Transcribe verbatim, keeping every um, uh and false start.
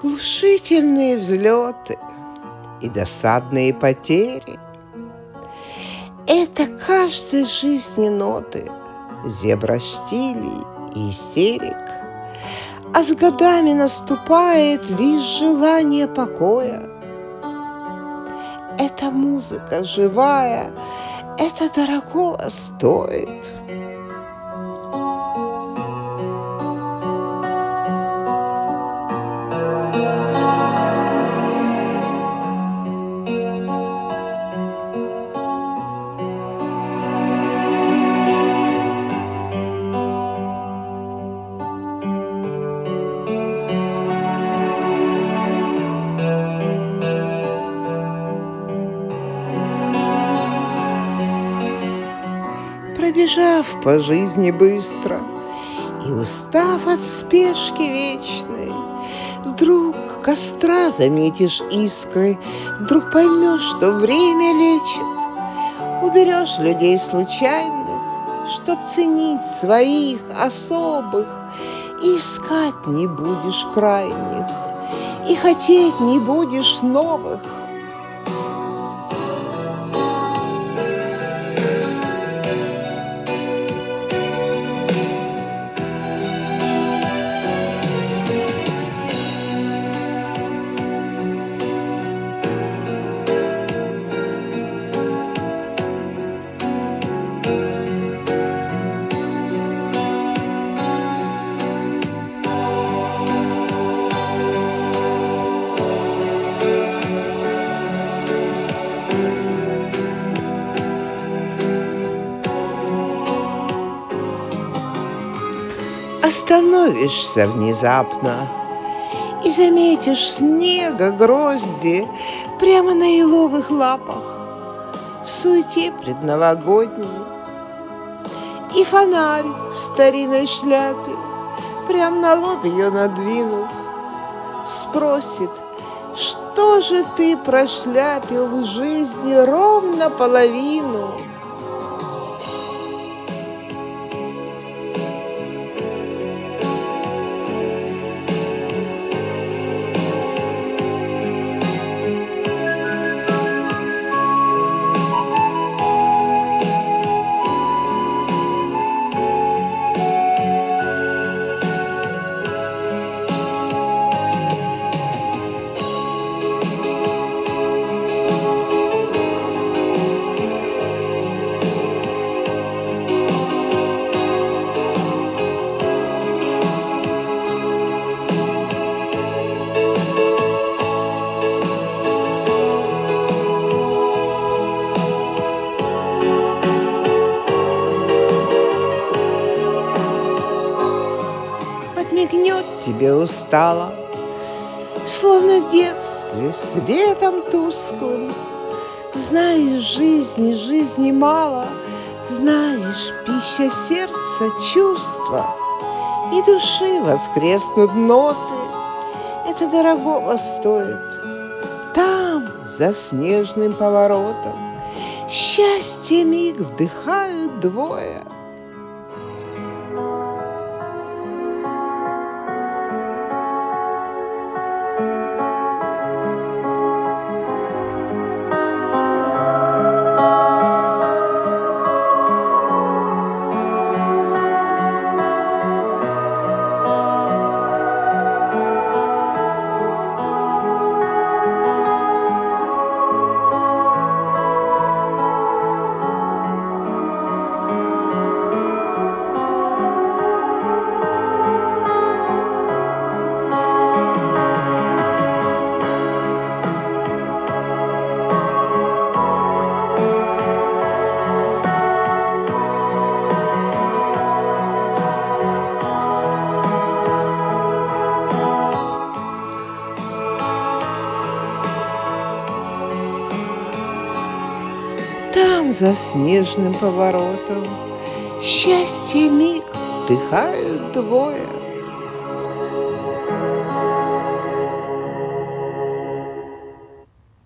Глушительные взлеты и досадные потери — это каждой жизни ноты зебра-штилей и истерик. А с годами наступает лишь желание покоя. Эта музыка живая, это дорогого стоит. Пробежав по жизни быстро и устав от спешки вечной, вдруг костра заметишь искры, вдруг поймешь, что время лечит. Уберешь людей случайных, чтоб ценить своих особых, и искать не будешь крайних, и хотеть не будешь новых. Остановишься внезапно и заметишь снега грозди прямо на еловых лапах в суете предновогодней. И фонарь в старинной шляпе, прям на лоб ее надвинув, спросит: что же ты прошляпил в жизни ровно половину? Мигнет тебе устало, словно в детстве светом тусклым. Знаешь, жизни, жизни мало, знаешь, пища сердца, чувства, и души воскреснут ноты. Это дорогого стоит. Там, за снежным поворотом, счастье миг вдыхают двое. Там, за снежным поворотом, счастье миг вдыхают двое.